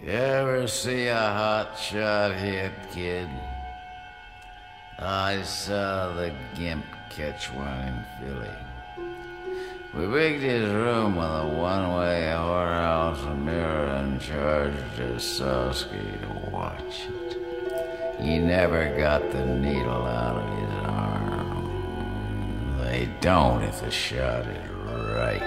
You ever see a hotshot hit, kid? I saw the gimp catch one in Philly. We rigged his room with a one-way whorehouse, a mirror, and charged Sosky to watch it. He never got the needle out of his arm. They don't if the shot is right.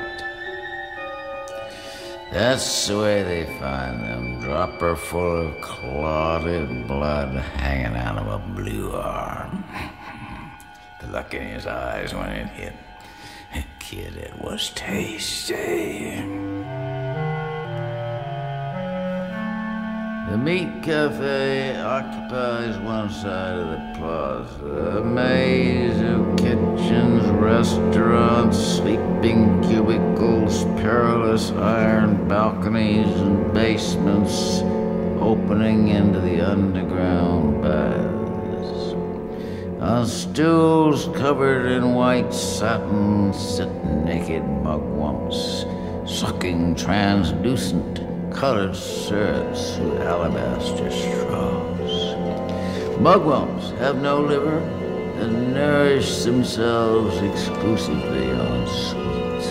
That's the way they find them, dropper full of clotted blood hanging out of a blue arm. The look in his eyes when it hit. Kid, it was tasty. The meat cafe occupies one side of the plaza. A maze of kitchens, restaurants, sleeping cubicles, perilous iron balconies and basements opening into the underground baths. On stools covered in white satin sit naked mugwumps, sucking translucent colored syrups through alabaster straws. Mugwumps have no liver and nourish themselves exclusively on sweets.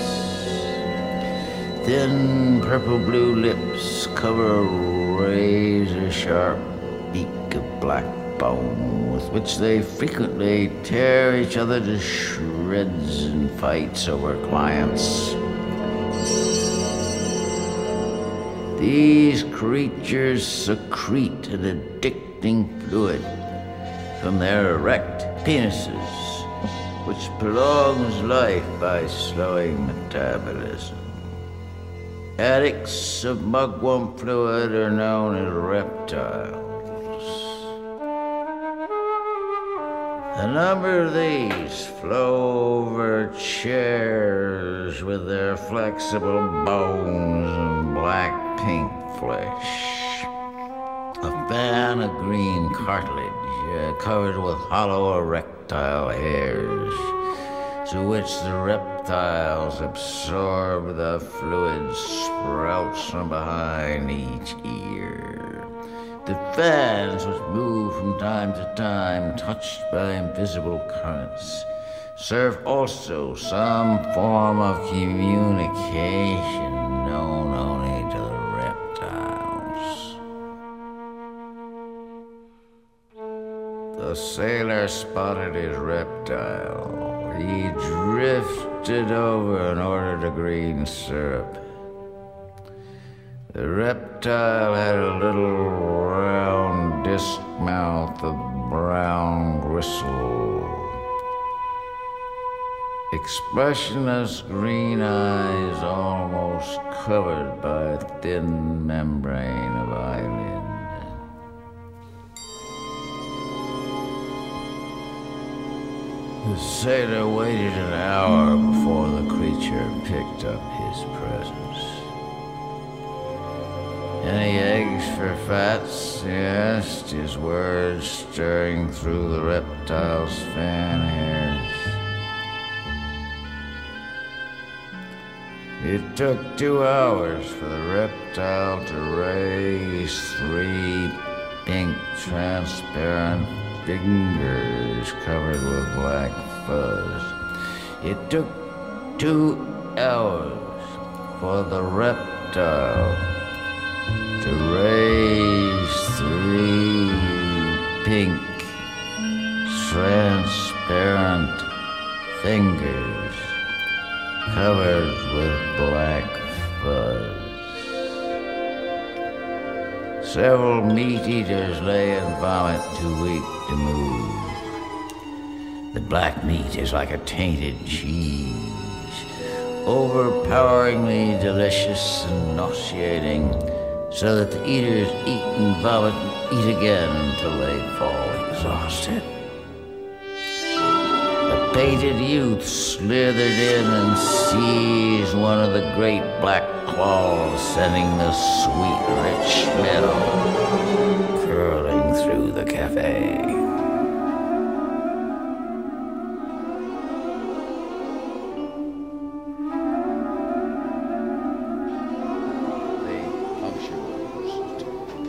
Thin purple-blue lips cover a razor-sharp beak of black bone with which they frequently tear each other to shreds in fights over clients. These creatures secrete an addicting fluid from their erect penises, which prolongs life by slowing metabolism. Addicts of mugwump fluid are known as reptiles. A number of these flow over chairs with their flexible bones and black-pink flesh. A fan of green cartilage covered with hollow erectile hairs, through which the reptiles absorb the fluid sprouts from behind each ear. The fans, which move from time to time, touched by invisible currents, serve also some form of communication known only to the reptiles. The sailor spotted his reptile. He drifted over and ordered a green syrup. The reptile had a little round disc mouth of brown gristle, expressionless green eyes almost covered by a thin membrane of eyelid. The sailor waited an hour before the creature picked up his presence. Any eggs for fats? He asked, his words stirring through the reptile's fan hairs. It took 2 hours for the reptile to raise 3 pink, transparent fingers covered with black fuzz. It took 2 hours for the reptile to raise 3 pink, transparent fingers covered with black fuzz. Several meat-eaters lay in vomit too weak to move. The black meat is like a tainted cheese, overpoweringly delicious and nauseating, so that the eaters eat and vomit and eat again until they fall exhausted. The painted youth slithered in and seized one of the great black claws, sending the sweet, rich smell curling through the cafe.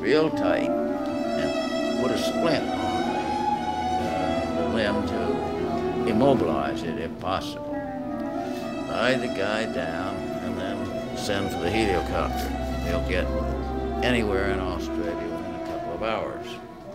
real tight and put a splint on the limb to immobilize it if possible. Lie the guy down and then send for the heliocopter. They'll get anywhere in Australia within a couple of hours.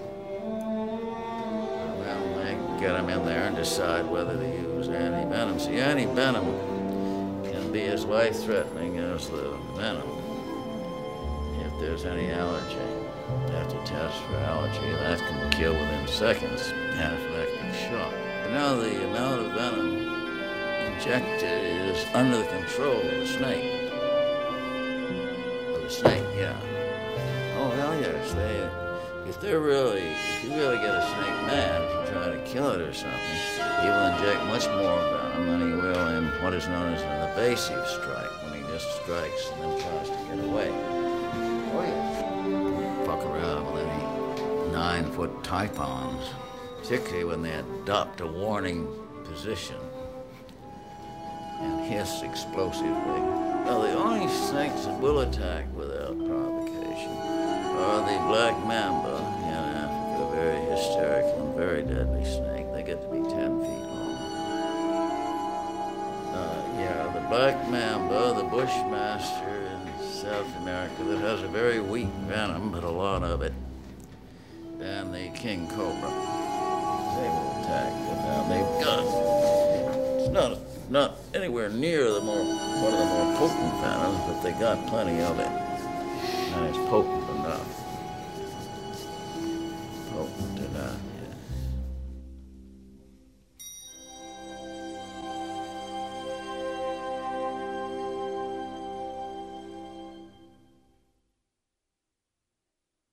Well, they get him in there and decide whether to use anti-venom. See, anti-venom can be as life-threatening as the venom if there's any allergy. They have to test for allergy. That can kill within seconds, anaphylactic shock. But now the amount of venom injected is under the control of the snake. Of the snake, yeah. Oh, hell yes. If you really get a snake mad, if you try to kill it or something, he will inject much more venom than he will in what is known as an evasive strike, when he just strikes and then tries to get away. Oh, yeah. Fuck around with any 9-foot typhons, particularly when they adopt a warning position and hiss explosively. Now, the only snakes that will attack without provocation are the black mamba in Africa, a very hysterical and very deadly snake. They get to be 10 feet long. The black mamba, the bushmaster in South America that has a very weak venom, but a lot of it, and the king cobra. They will attack without. They've got, it's not anywhere near one of the more potent venoms, but they got plenty of it. And it's potent enough. Potent enough,